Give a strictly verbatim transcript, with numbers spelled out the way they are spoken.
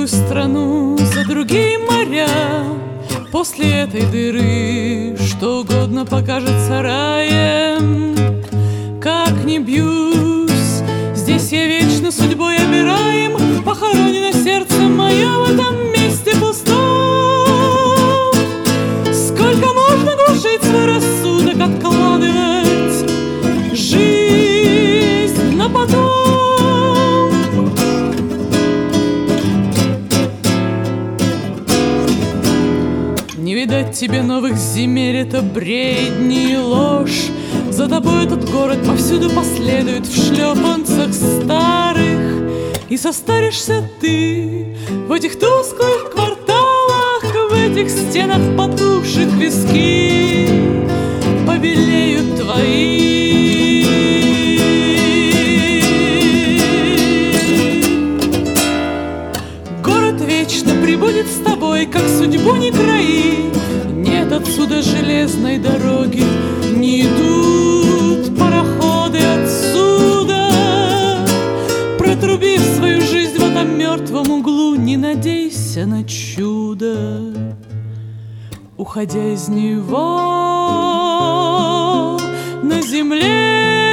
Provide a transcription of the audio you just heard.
другую страну, за другие моря. После этой дыры что угодно покажется раем. Как не бьюсь, здесь я вечно судьбой обираем. Похоронено сердце мое в этом месте пустом. Сколько можно глушить свой рассудок, откладывать жизнь на потом? Не видать тебе новых земель, это бредни и ложь. За тобой этот город повсюду последует в шлепанцах старых. И состаришься ты в этих тусклых кварталах, в этих стенах потухших виски побелеют твои. Город вечно прибудет с тобой, как судьбу не краи. Нет отсюда железной дороги, не идут пароходы отсюда. Протрубив свою жизнь в этом мертвом углу, не надейся на чудо. Уходя из него, на земле